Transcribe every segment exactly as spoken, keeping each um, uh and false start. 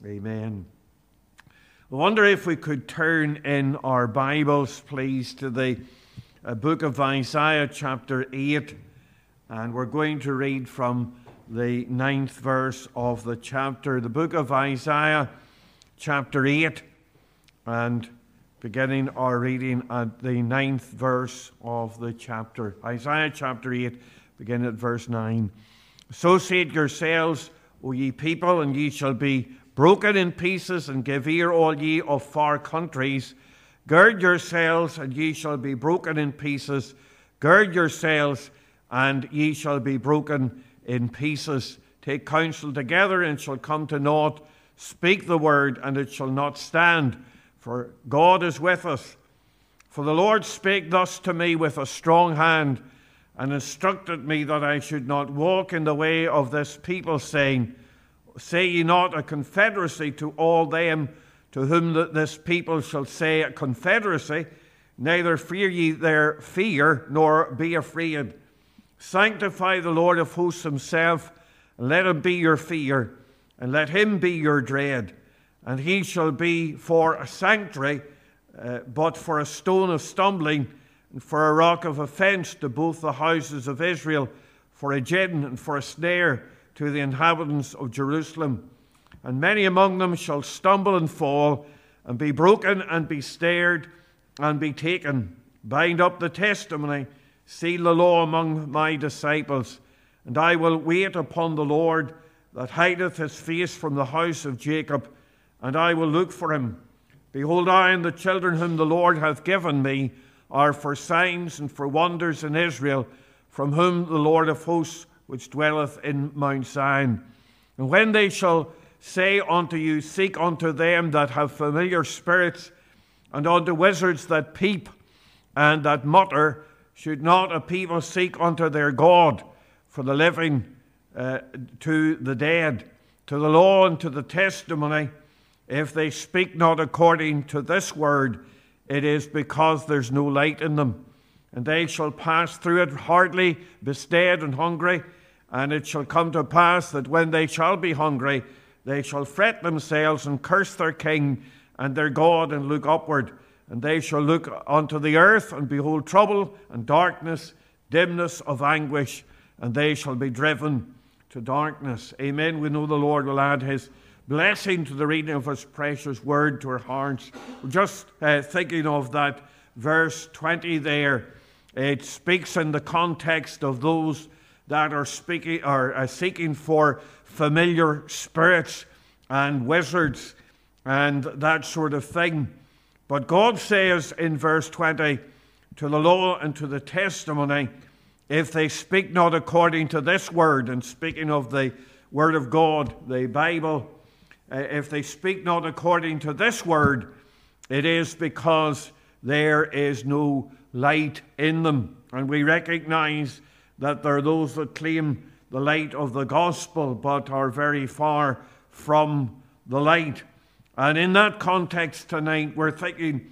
Amen. I wonder if we could turn in our Bibles, please, to the uh, book of Isaiah, chapter eight. And we're going to read from the ninth verse of the chapter. The book of Isaiah, chapter eight, and beginning our reading at the ninth verse of the chapter. Isaiah, chapter eight, beginning at verse nine. Associate yourselves, O ye people, and ye shall be broken in pieces, and give ear, all ye of far countries. Gird yourselves, and ye shall be broken in pieces. Gird yourselves, and ye shall be broken in pieces. Take counsel together, and it shall come to naught. Speak the word, and it shall not stand. For God is with us. For the Lord spake thus to me with a strong hand, and instructed me that I should not walk in the way of this people, saying, Say ye not a confederacy to all them to whom this people shall say a confederacy, neither fear ye their fear, nor be afraid. Sanctify the Lord of hosts himself, and let him be your fear, and let him be your dread. And he shall be for a sanctuary, uh, but for a stone of stumbling, and for a rock of offence to both the houses of Israel, for a gin and for a snare to the inhabitants of Jerusalem. And many among them shall stumble and fall, and be broken and be snared and be taken. Bind up the testimony, seal the law among my disciples. And I will wait upon the Lord, that hideth his face from the house of Jacob, and I will look for him. Behold, I and the children whom the Lord hath given me are for signs and for wonders in Israel, from whom the Lord of hosts, which dwelleth in Mount Zion. And when they shall say unto you, Seek unto them that have familiar spirits, and unto wizards that peep and that mutter, should not a people seek unto their God, for the living uh, to the dead, to the law and to the testimony? If they speak not according to this word, it is because there's no light in them. And they shall pass through it hardly, bestead and hungry. And it shall come to pass that when they shall be hungry, they shall fret themselves and curse their king and their God, and look upward. And they shall look unto the earth, and behold trouble and darkness, dimness of anguish, and they shall be driven to darkness. Amen. We know the Lord will add his blessing to the reading of his precious word to our hearts. We're just uh, thinking of that verse twenty there. It speaks in the context of those that are speaking or uh, seeking for familiar spirits and wizards and that sort of thing. But God says in verse twenty, to the law and to the testimony, if they speak not according to this word, and speaking of the word of God, the Bible, uh, if they speak not according to this word, it is because there is no light in them. And we recognize that there are those that claim the light of the gospel, but are very far from the light. And in that context tonight, we're thinking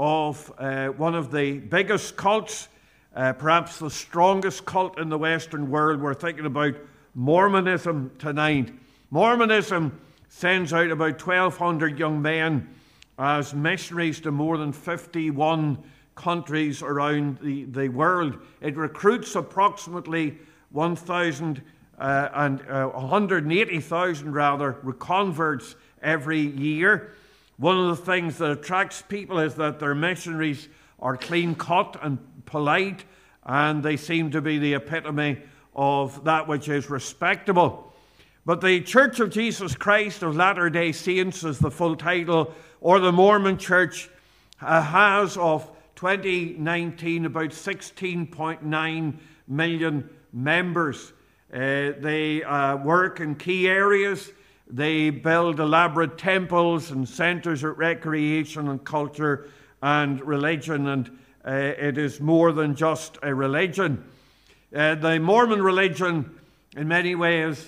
of uh, one of the biggest cults, uh, perhaps the strongest cult in the Western world. We're thinking about Mormonism tonight. Mormonism sends out about twelve hundred young men as missionaries to more than fifty-one countries around the, the world. It recruits approximately one thousand uh, and uh, one hundred eighty thousand rather converts every year. One of the things that attracts people is that their missionaries are clean cut and polite, and they seem to be the epitome of that which is respectable. But the Church of Jesus Christ of Latter-day Saints is the full title, or the Mormon Church, uh, has of twenty nineteen about sixteen point nine million members. Uh, they uh, work in key areas. They build elaborate temples and centers of recreation and culture and religion, and uh, it is more than just a religion. Uh, the Mormon religion, in many ways,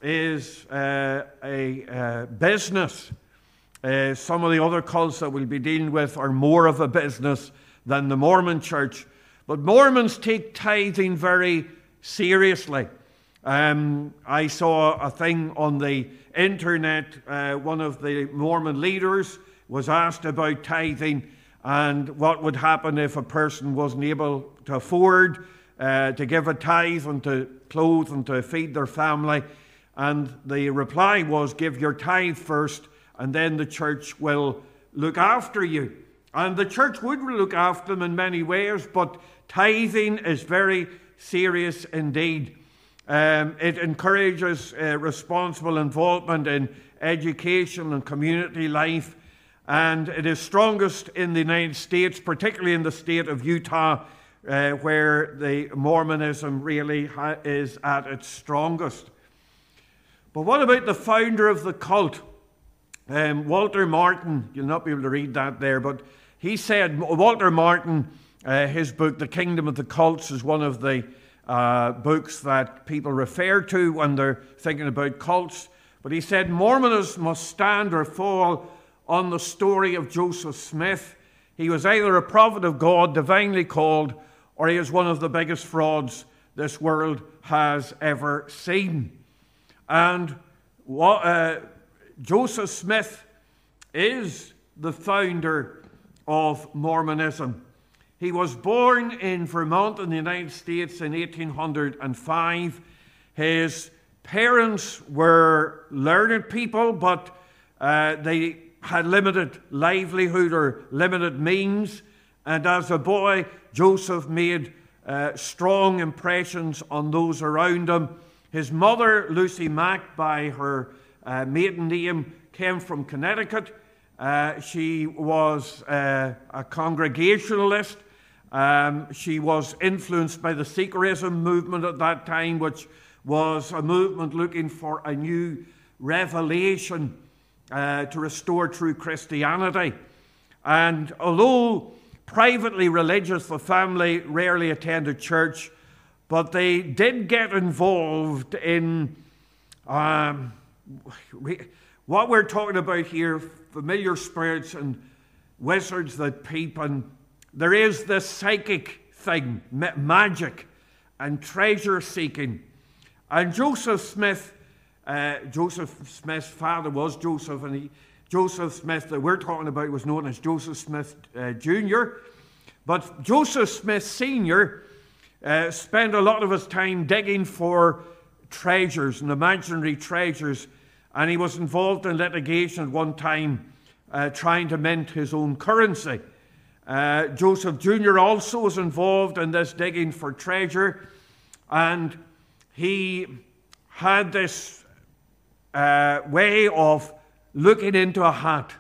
is uh, a uh, business. Uh, some of the other cults that we'll be dealing with are more of a business than the Mormon Church. But Mormons take tithing very seriously. Um, I saw a thing on the internet. Uh, one of the Mormon leaders was asked about tithing and what would happen if a person wasn't able to afford uh, to give a tithe and to clothe and to feed their family. And the reply was, give your tithe first, and then the church will look after you. And the church would look after them in many ways, but tithing is very serious indeed. Um, it encourages uh, responsible involvement in education and community life, and it is strongest in the United States, particularly in the state of Utah, uh, where the Mormonism really ha- is at its strongest. But what about the founder of the cult? Um, Walter Martin, you'll not be able to read that there, but he said, Walter Martin, uh, his book, The Kingdom of the Cults, is one of the uh, books that people refer to when they're thinking about cults. But he said, Mormonism must stand or fall on the story of Joseph Smith. He was either a prophet of God, divinely called, or he is one of the biggest frauds this world has ever seen. And what, uh, Joseph Smith is the founder of Mormonism. He was born in Vermont in the United States in eighteen oh five. His parents were learned people, but uh, they had limited livelihood or limited means. And as a boy, Joseph made uh, strong impressions on those around him. His mother, Lucy Mack, by her uh, maiden name, came from Connecticut. Uh, she was uh, a Congregationalist. Um, she was influenced by the Seekerism movement at that time, which was a movement looking for a new revelation uh, to restore true Christianity. And although privately religious, the family rarely attended church, but they did get involved in um, what we're talking about here, familiar spirits and wizards that peep. And there is this psychic thing, ma- magic and treasure seeking. And Joseph Smith, uh, Joseph Smith's father was Joseph, and he, Joseph Smith that we're talking about was known as Joseph Smith uh, Junior But Joseph Smith Senior Uh, spent a lot of his time digging for treasures and imaginary treasures, and he was involved in litigation at one time uh, trying to mint his own currency. Uh, Joseph Junior also was involved in this digging for treasure, and he had this uh, way of looking into a hat.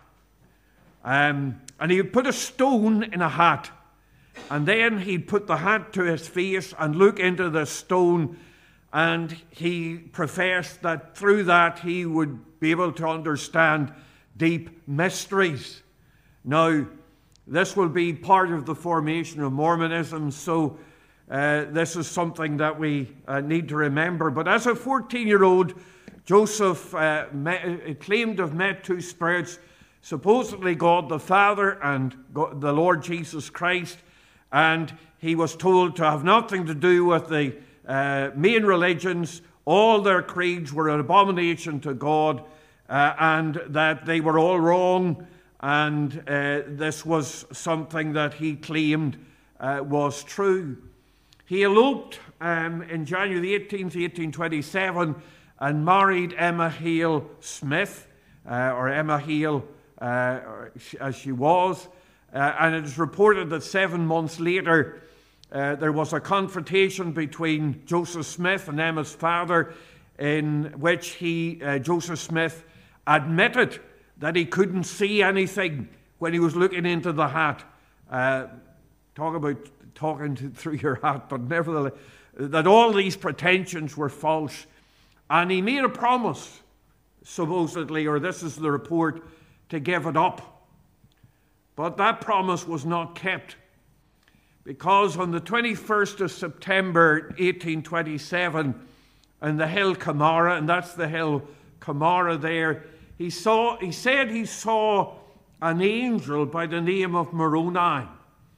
Um, and he would put a stone in a hat, and then he'd put the hat to his face and look into the stone, and he professed that through that he would be able to understand deep mysteries. Now, this will be part of the formation of Mormonism, so uh, this is something that we uh, need to remember. But as a fourteen-year-old, Joseph uh, met, claimed to have met two spirits, supposedly God the Father and God, the Lord Jesus Christ. And he was told to have nothing to do with the uh, main religions. All their creeds were an abomination to God, uh, and that they were all wrong. And uh, this was something that he claimed uh, was true. He eloped um, in January the eighteenth, eighteen twenty-seven, and married Emma Hale Smith, uh, or Emma Hale uh, as she was. Uh, and it is reported that seven months later, uh, there was a confrontation between Joseph Smith and Emma's father, in which he, uh, Joseph Smith, admitted that he couldn't see anything when he was looking into the hat. Uh, talk about talking to, through your hat, but nevertheless, that all these pretensions were false. And he made a promise, supposedly, or this is the report, to give it up. But that promise was not kept, because on the twenty-first of September, eighteen twenty-seven, on the hill Camara, and that's the hill Camara there, he saw. He said he saw an angel by the name of Moroni.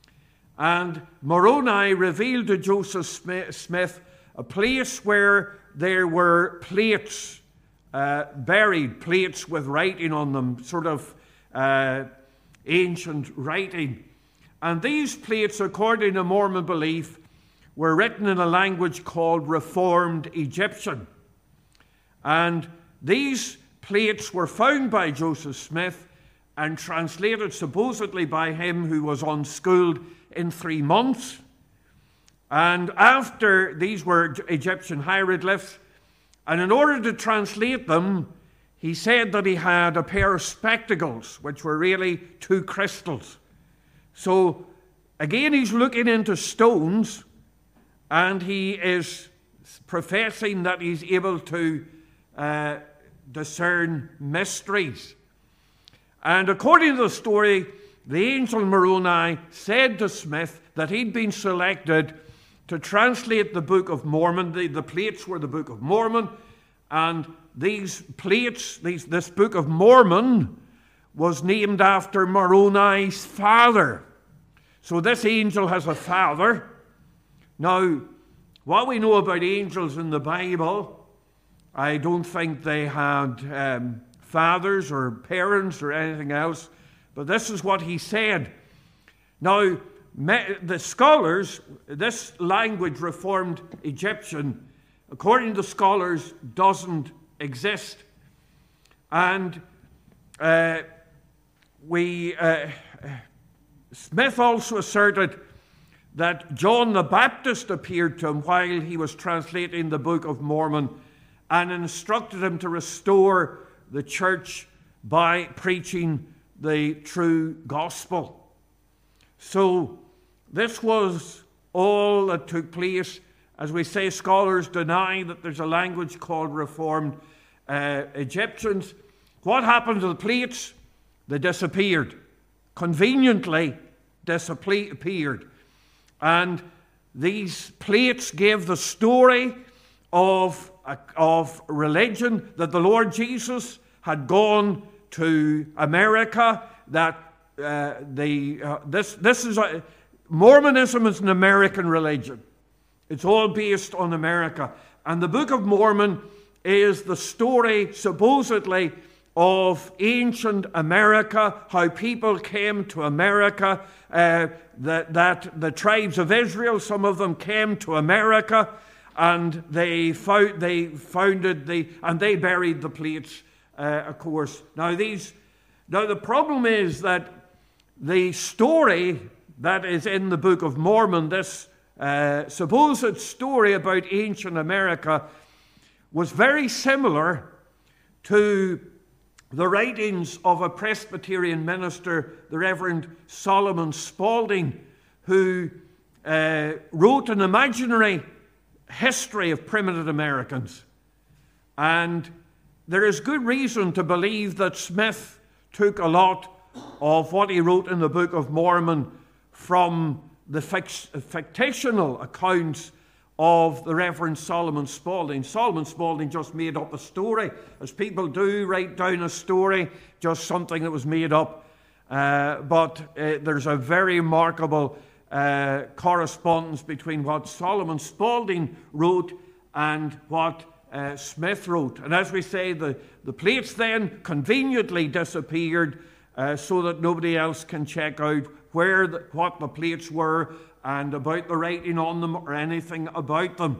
And Moroni revealed to Joseph Smith a place where there were plates, uh, buried plates with writing on them, sort of uh, ancient writing. And these plates, according to Mormon belief, were written in a language called Reformed Egyptian. And these plates were found by Joseph Smith and translated supposedly by him, who was unschooled, in three months. And after, these were Egyptian hieroglyphs, and in order to translate them, he said that he had a pair of spectacles, which were really two crystals. So again, he's looking into stones, and he is professing that he's able to uh, discern mysteries. And according to the story, the angel Moroni said to Smith that he'd been selected to translate the Book of Mormon. The, the plates were the Book of Mormon, and these plates, these, this Book of Mormon, was named after Moroni's father. So this angel has a father. Now, what we know about angels in the Bible, I don't think they had um, fathers or parents or anything else, but this is what he said. Now, me, the scholars, this language, Reformed Egyptian, according to scholars, doesn't exist. And uh, we, uh, Smith also asserted that John the Baptist appeared to him while he was translating the Book of Mormon and instructed him to restore the church by preaching the true gospel. So this was all that took place. As we say, scholars deny that there's a language called Reformed uh, Egyptians. What happened to the plates? They disappeared. Conveniently disappeared. And these plates gave the story of, of religion, that the Lord Jesus had gone to America, that uh, the, uh, this, this is a, Mormonism is an American religion. It's all based on America. And the Book of Mormon is the story, supposedly, of ancient America, how people came to America, uh, that, that the tribes of Israel, some of them came to America, and they, found, they founded the, and they buried the plates, uh, of course. Now, these, now the problem is that the story that is in the Book of Mormon, this uh, supposed story about ancient America, was very similar to the writings of a Presbyterian minister, the Reverend Solomon Spaulding, who uh, wrote an imaginary history of primitive Americans. And there is good reason to believe that Smith took a lot of what he wrote in the Book of Mormon from the fictional accounts of the Reverend Solomon Spaulding. Solomon Spaulding just made up a story, as people do, write down a story, just something that was made up. Uh, but uh, there's a very remarkable uh, correspondence between what Solomon Spaulding wrote and what uh, Smith wrote. And as we say, the, the plates then conveniently disappeared uh, so that nobody else can check out where the, what the plates were and about the writing on them or anything about them.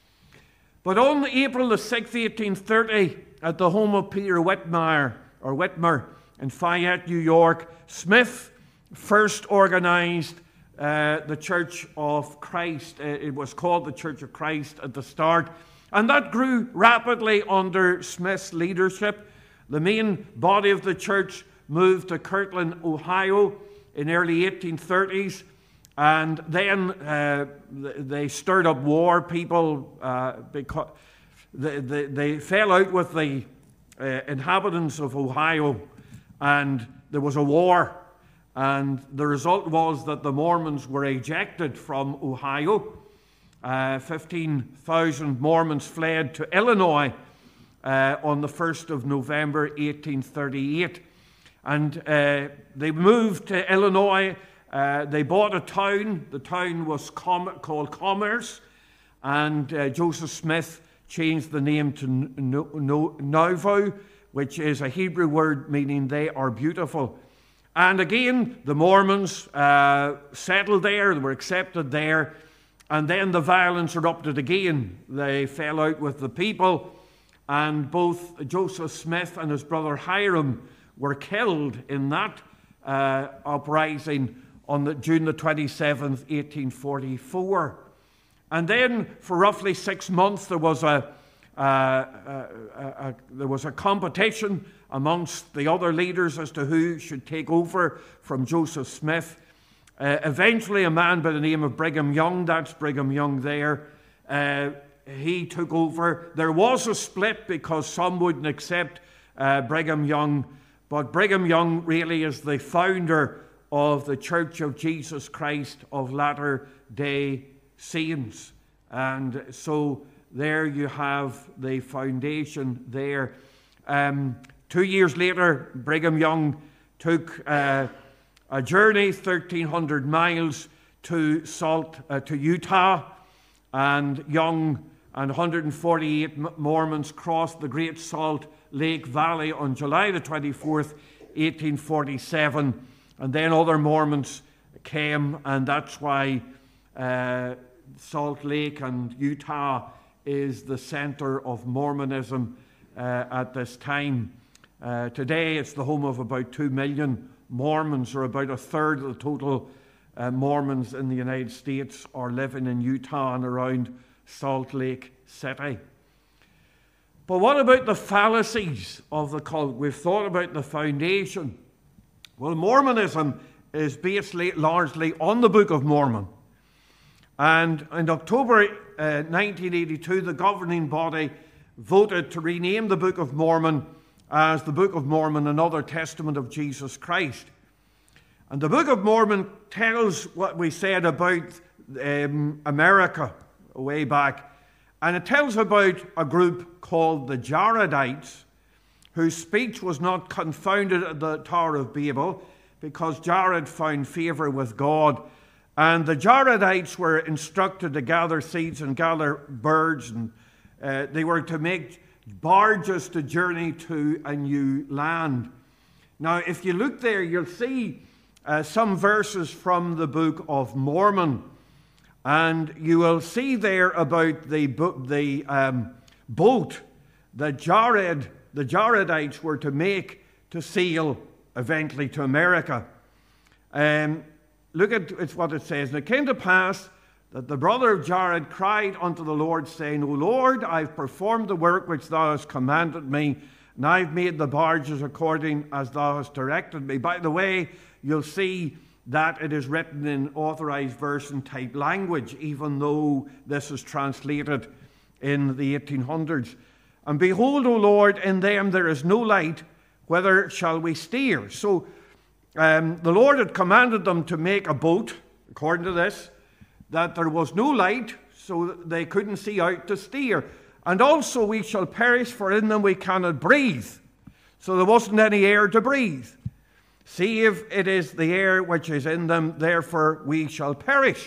But on April the sixth, eighteen thirty, at the home of Peter Whitmire, or Whitmer in Fayette, New York, Smith first organized uh, the Church of Christ. Uh, it was called the Church of Christ at the start, and that grew rapidly under Smith's leadership. The main body of the church moved to Kirtland, Ohio in early eighteen thirties. And then uh, they stirred up war. People, uh, because they, they, they fell out with the uh, inhabitants of Ohio, and there was a war. And the result was that the Mormons were ejected from Ohio. Uh, fifteen thousand Mormons fled to Illinois uh, on the first of November, eighteen thirty-eight. And uh, they moved to Illinois. Uh, they bought a town. The town was com- called Commerce, and uh, Joseph Smith changed the name to Nauvoo, which is a Hebrew word meaning they are beautiful. And again, the Mormons uh, settled there, they were accepted there, and then the violence erupted again. They fell out with the people, and both Joseph Smith and his brother Hiram were killed in that uh, uprising on the, June the twenty-seventh, eighteen forty-four. And then for roughly six months there was a, uh, a, a, a there was a competition amongst the other leaders as to who should take over from Joseph Smith. Uh, eventually a man by the name of Brigham Young, that's Brigham Young there, uh, he took over. There was a split because some wouldn't accept uh, Brigham Young, but Brigham Young really is the founder of the Church of Jesus Christ of Latter-day Saints. And so there you have the foundation there. Um, two years later, Brigham Young took uh, a journey, thirteen hundred miles, to Salt, uh, to Utah, and Young and one hundred forty-eight Mormons crossed the Great Salt Lake Valley on July the twenty-fourth, eighteen forty-seven. And then other Mormons came, and that's why uh, Salt Lake and Utah is the center of Mormonism uh, at this time. Uh, today it's the home of about two million Mormons, or about a third of the total uh, Mormons in the United States are living in Utah and around Salt Lake City. But what about the fallacies of the cult? We've thought about the foundation. Well, Mormonism is based largely on the Book of Mormon. And in October uh, nineteen eighty-two, the governing body voted to rename the Book of Mormon as the Book of Mormon, another testament of Jesus Christ. And the Book of Mormon tells what we said about um, America way back. And it tells about a group called the Jaredites, whose speech was not confounded at the Tower of Babel, because Jared found favor with God. And the Jaredites were instructed to gather seeds and gather birds, and uh, they were to make barges to journey to a new land. Now, if you look there, you'll see uh, some verses from the Book of Mormon, and you will see there about the, the um, boat that Jared, the Jaredites were to make to sail eventually to America. Um, look at it's what it says. And it came to pass that the brother of Jared cried unto the Lord, saying, O Lord, I've performed the work which thou hast commanded me, and I've made the barges according as thou hast directed me. By the way, you'll see that it is written in authorized version type language, even though this is translated in the eighteen hundreds. And behold, O Lord, in them there is no light, whither shall we steer? So um, the Lord had commanded them to make a boat, according to this, that there was no light, so they couldn't see out to steer. And also we shall perish, for in them we cannot breathe. So there wasn't any air to breathe. See if it is the air which is in them, therefore we shall perish.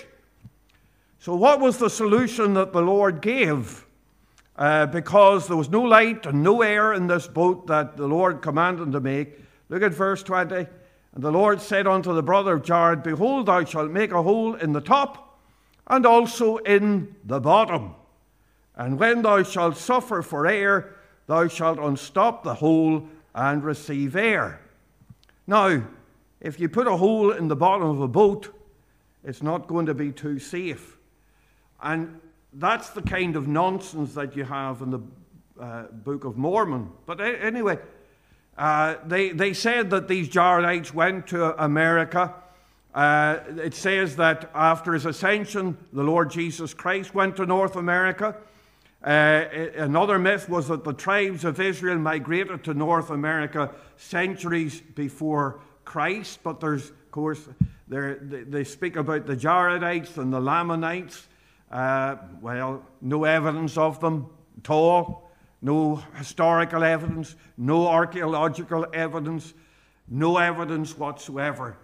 So what was the solution that the Lord gave? Uh, because there was no light and no air in this boat that the Lord commanded them to make. Look at verse twenty. And the Lord said unto the brother of Jared, Behold, thou shalt make a hole in the top, and also in the bottom. And when thou shalt suffer for air, thou shalt unstop the hole and receive air. Now, if you put a hole in the bottom of a boat, it's not going to be too safe. And that's the kind of nonsense that you have in the uh, Book of Mormon. But anyway, uh, they, they said that these Jaredites went to America. Uh, it says that after his ascension, the Lord Jesus Christ went to North America. Uh, another myth was that the tribes of Israel migrated to North America centuries before Christ. But there's, of course, they speak about the Jaredites and the Lamanites. Uh, well, no evidence of them at all. No historical evidence. No archaeological evidence. No evidence whatsoever.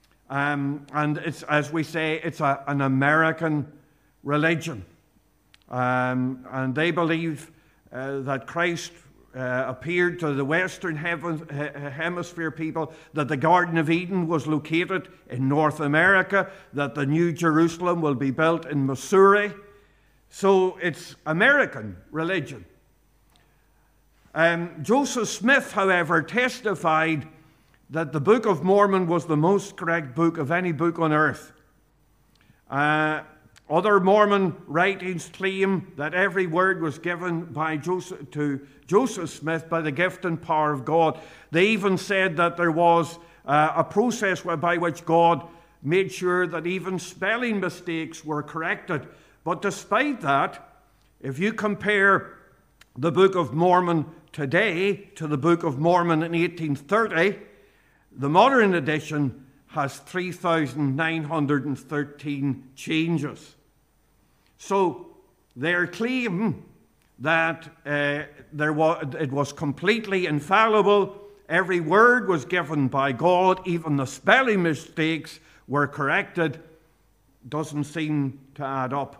Um, and it's, as we say, it's a, an American religion. Um, and they believe uh, that Christ uh, appeared to the Western heaven, he- Hemisphere people, that the Garden of Eden was located in North America, that the New Jerusalem will be built in Missouri. So it's American religion. Um, Joseph Smith, however, testified that the Book of Mormon was the most correct book of any book on earth. Uh, other Mormon writings claim that every word was given by Joseph, to Joseph Smith by the gift and power of God. They even said that there was uh, a process by which God made sure that even spelling mistakes were corrected. But despite that, if you compare the Book of Mormon today to the Book of Mormon in eighteen thirty, the modern edition has three thousand nine hundred thirteen changes. So their claim that uh, there was, it was completely infallible, every word was given by God, even the spelling mistakes were corrected, doesn't seem to add up.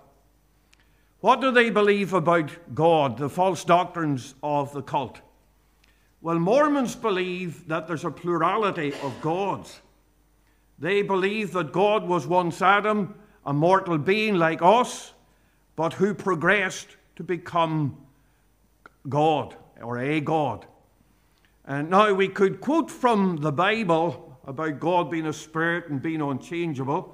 What do they believe about God, the false doctrines of the cult? Well, Mormons believe that there's a plurality of gods. They believe that God was once Adam, a mortal being like us, but who progressed to become God, or a God. And now we could quote from the Bible about God being a spirit and being unchangeable,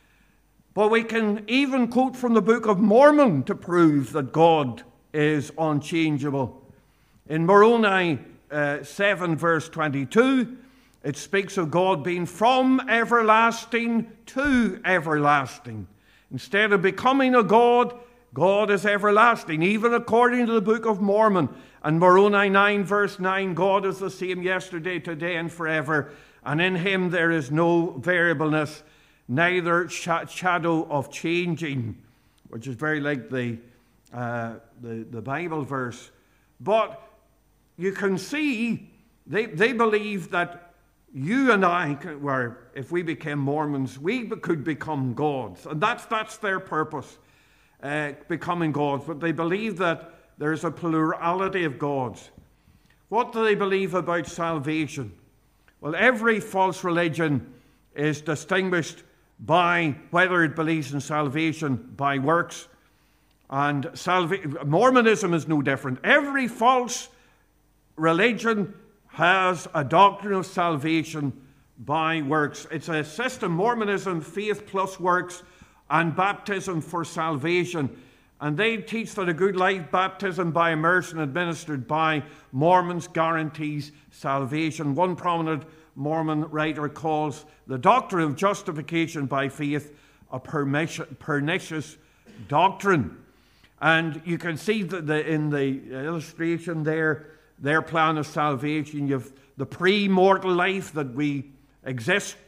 but we can even quote from the Book of Mormon to prove that God is unchangeable. In Moroni uh, seven, verse twenty-two, it speaks of God being from everlasting to everlasting. Instead of becoming a God, God is everlasting, even according to the Book of Mormon. And Moroni nine, verse nine, God is the same yesterday, today, and forever, and in him there is no variableness, neither sh- shadow of changing, which is very like the, uh, the, the Bible verse. But you can see they, they believe that you and I, could, were, if we became Mormons, we could become gods. And that's, that's their purpose, uh, becoming gods. But they believe that there's a plurality of gods. What do they believe about salvation? Well, every false religion is distinguished by whether it believes in salvation by works. And salva- Mormonism is no different. Every false religion has a doctrine of salvation by works. It's a system, Mormonism, faith plus works, and baptism for salvation. And they teach that a good life baptism by immersion administered by Mormons guarantees salvation. One prominent Mormon writer calls the doctrine of justification by faith a pernicious doctrine. And you can see that the, in the illustration there, their plan of salvation, you have the pre-mortal life that we exist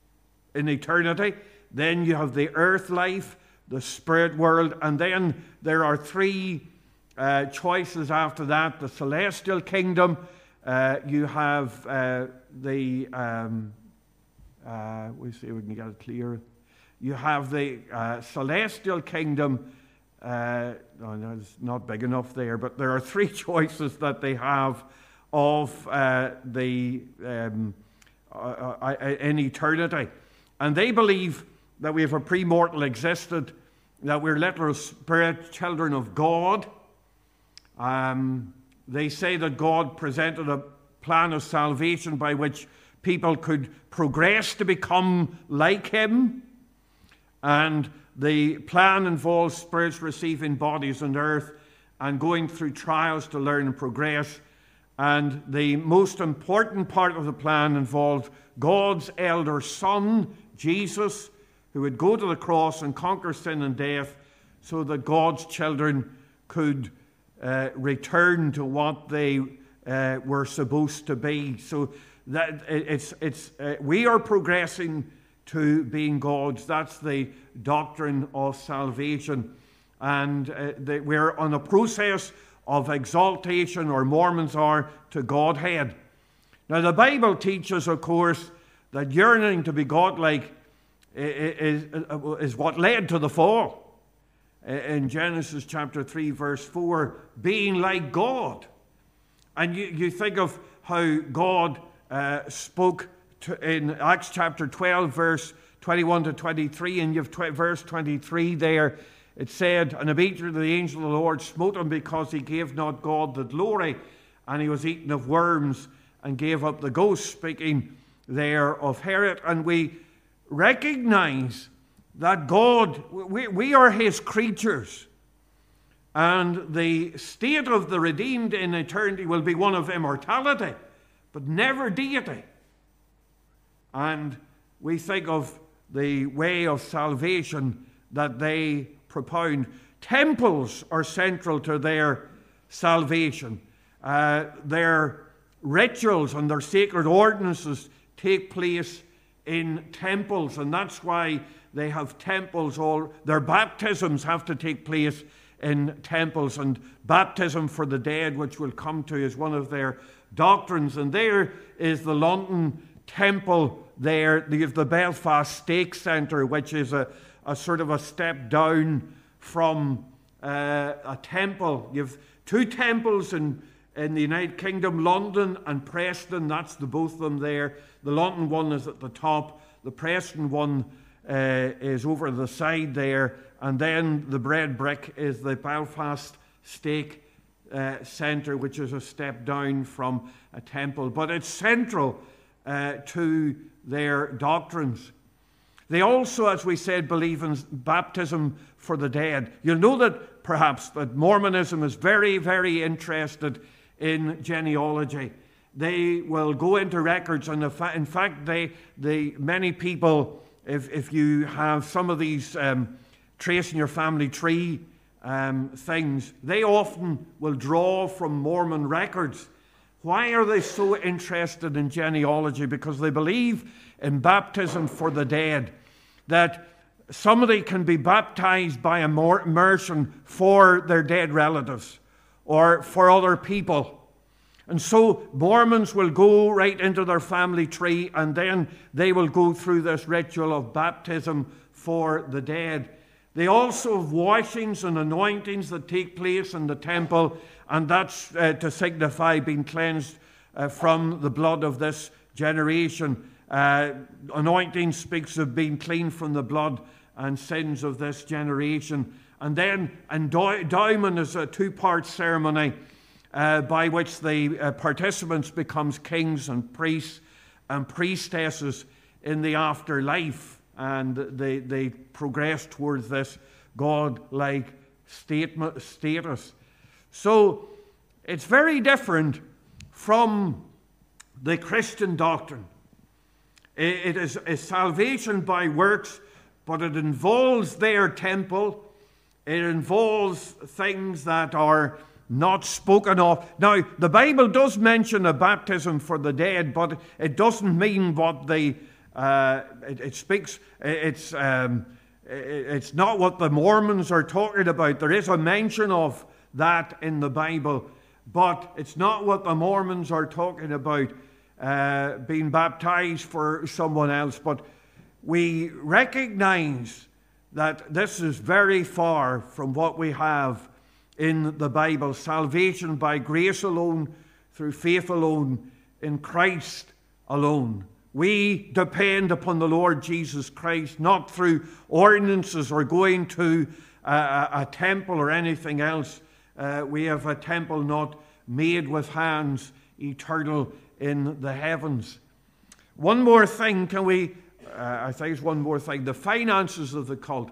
in eternity. Then you have the earth life, the spirit world, and then there are three uh, choices after that. The celestial kingdom, uh, you have uh, the, um, uh, we'll see if we can get it clear. You have the uh, celestial kingdom. Uh, no, no, it's not big enough there, but there are three choices that they have of uh, the um, uh, uh, in eternity. And they believe that we have a pre-mortal existed, that we're literal spirit children of God. Um, they say that God presented a plan of salvation by which people could progress to become like him. And the plan involves spirits receiving bodies on earth and going through trials to learn and progress. And the most important part of the plan involved God's elder son, Jesus, who would go to the cross and conquer sin and death so that God's children could uh, return to what they uh, were supposed to be. So that it's, it's, uh, we are progressing to being gods. That's the doctrine of salvation. And uh, the, we're on a process of exaltation, or Mormons are, to Godhead. Now, the Bible teaches, of course, that yearning to be godlike is, is what led to the fall. in Genesis chapter three, verse four, being like God. And you, you think of how God uh, spoke to, in Acts chapter twelve, verse twenty-one to twenty-three, and you have tw- verse twenty-three there. It said, and immediately the angel of the Lord smote him because he gave not God the glory, and he was eaten of worms and gave up the ghost, speaking there of Herod. And we recognize that God, we, we are his creatures, and the state of the redeemed in eternity will be one of immortality, but never deity. And we think of the way of salvation that they propound. Temples are central to their salvation. Uh, their rituals and their sacred ordinances take place in temples, and that's why they have temples. All their baptisms have to take place in temples, and baptism for the dead, which we'll come to, is one of their doctrines. And there is the London Temple there. You have the Belfast Stake Centre, which is a, a sort of a step down from uh, a temple. You have two temples in, in the United Kingdom, London and Preston. That's the both of them there. The London one is at the top. The Preston one uh, is over the side there. And then the red brick is the Belfast Stake uh, Centre, which is a step down from a temple. But it's central uh, to their doctrines. They also, as we said, believe in baptism for the dead. You'll know that perhaps that Mormonism is very, very interested in genealogy. They will go into records, and in fact, they, they many people, if if you have some of these um, tracing your family tree um, things, they often will draw from Mormon records. Why are they so interested in genealogy? Because they believe in baptism for the dead, that somebody can be baptized by immersion for their dead relatives or for other people. And so Mormons will go right into their family tree, and then they will go through this ritual of baptism for the dead. They also have washings and anointings that take place in the temple, and that's uh, to signify being cleansed uh, from the blood of this generation. Uh, anointing speaks of being clean from the blood and sins of this generation. And then endowment is a two-part ceremony uh, by which the uh, participants becomes kings and priests and priestesses in the afterlife, and they, they progress towards this God-like statement, status. So it's very different from the Christian doctrine. It is a salvation by works, but it involves their temple. It involves things that are not spoken of. Now, the Bible does mention a baptism for the dead, but it doesn't mean what the uh, it, it speaks. It's um, it's not what the Mormons are talking about. There is a mention of that in the Bible, but it's not what the Mormons are talking about. Uh, being baptized for someone else, but we recognize that this is very far from what we have in the Bible. Salvation by grace alone, through faith alone, in Christ alone. We depend upon the Lord Jesus Christ, not through ordinances or going to a, a temple or anything else. Uh, we have a temple not made with hands, eternal in the heavens. One more thing, can we, uh, I think it's one more thing, the finances of the cult.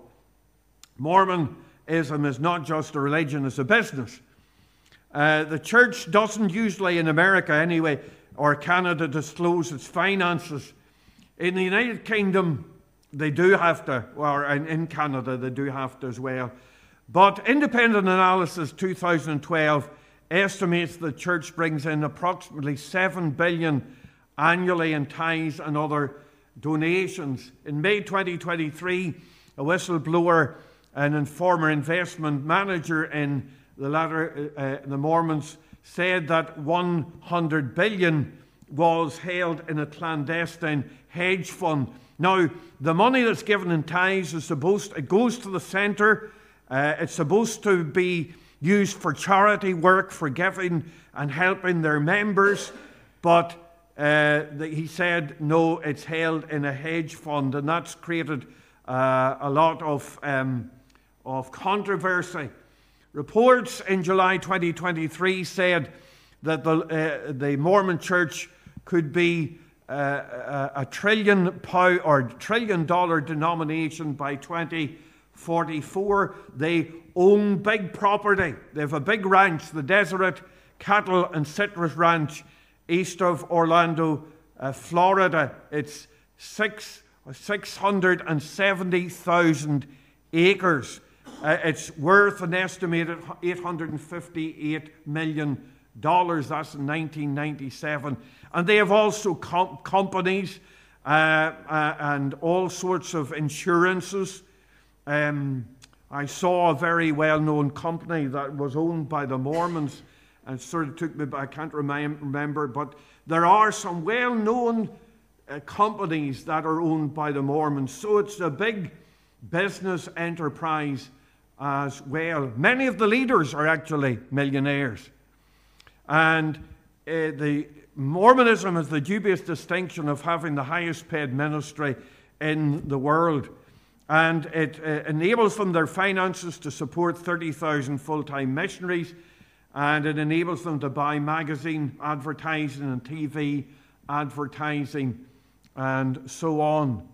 Mormonism is not just a religion, it's a business. Uh, the church doesn't usually, in America anyway, or Canada, disclose its finances. In the United Kingdom, they do have to, or in Canada, they do have to as well. But Independent Analysis two thousand twelve estimates the church brings in approximately seven billion dollars annually in tithes and other donations. In May twenty twenty-three, a whistleblower and a former investment manager in the latter, uh, the Mormons, said that one hundred billion dollars was held in a clandestine hedge fund. Now, the money that's given in tithes is supposed, it goes to the center Uh, it's supposed to be used for charity work, for giving and helping their members, but uh, the, he said, no, it's held in a hedge fund, and that's created uh, a lot of, um, of controversy. Reports in July twenty twenty-three said that the, uh, the Mormon Church could be uh, a, a trillion pound or trillion dollar denomination by twenty forty-four. They own big property. They have a big ranch, the Deseret Cattle and Citrus Ranch, east of Orlando, uh, Florida. It's six six hundred seventy thousand acres. Uh, it's worth an estimated eight hundred fifty-eight million dollars. That's in nineteen ninety-seven. And they have also com- companies uh, uh, and all sorts of insurances. Um, I saw a very well-known company that was owned by the Mormons, and sort of took me, I can't rem- remember, but there are some well-known uh, companies that are owned by the Mormons. So it's a big business enterprise as well. Many of the leaders are actually millionaires. And uh, the Mormonism has the dubious distinction of having the highest paid ministry in the world. And it uh, enables them their finances to support thirty thousand full-time missionaries, and it enables them to buy magazine advertising and T V advertising and so on.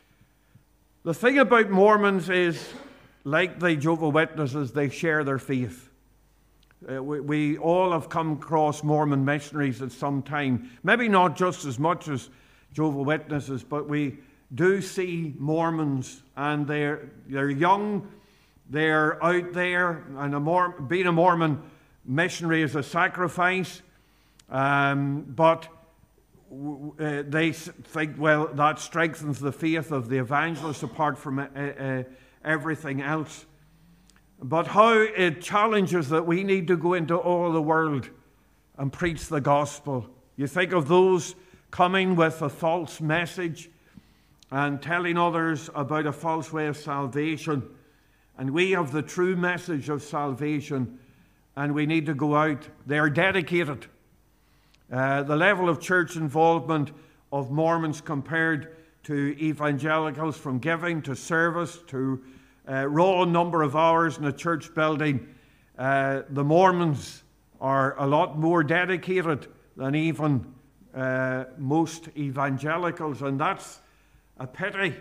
The thing about Mormons is, like the Jehovah's Witnesses, they share their faith. Uh, we, we all have come across Mormon missionaries at some time. Maybe not just as much as Jehovah's Witnesses, but we do see Mormons, and they're, they're young, they're out there, and a Mor- being a Mormon missionary is a sacrifice, um, but w- uh, they think, well, that strengthens the faith of the evangelist apart from uh, uh, everything else. But how it challenges that we need to go into all the world and preach the gospel. You think of those coming with a false message and telling others about a false way of salvation. And we have the true message of salvation, and we need to go out. They are dedicated. Uh, the level of church involvement of Mormons compared to evangelicals, from giving to service to uh, raw number of hours in a church building, uh, the Mormons are a lot more dedicated than even uh, most evangelicals, and that's a pity.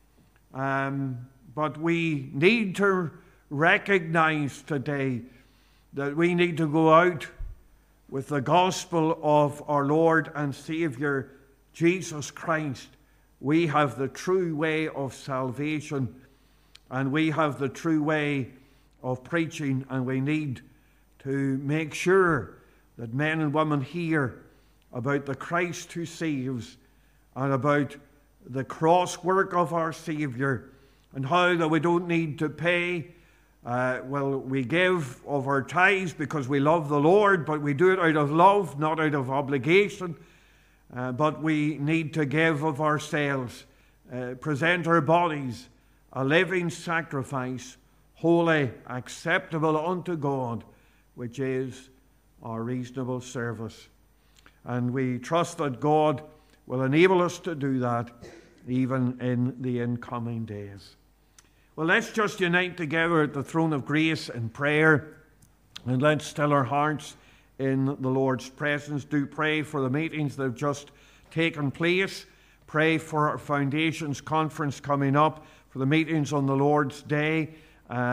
Um, but we need to recognize today that we need to go out with the gospel of our Lord and Savior, Jesus Christ. We have the true way of salvation, and we have the true way of preaching, and we need to make sure that men and women hear about the Christ who saves and about the cross work of our Savior, and how that we don't need to pay. Uh, well, we give of our tithes because we love the Lord, but we do it out of love, not out of obligation. Uh, but we need to give of ourselves, uh, present our bodies a living sacrifice, holy, acceptable unto God, which is our reasonable service. And we trust that God will enable us to do that even in the incoming days. Well, let's just unite together at the throne of grace in prayer, and let's still our hearts in the Lord's presence. Do pray for the meetings that have just taken place. Pray for our Foundations Conference coming up, for the meetings on the Lord's Day. Uh,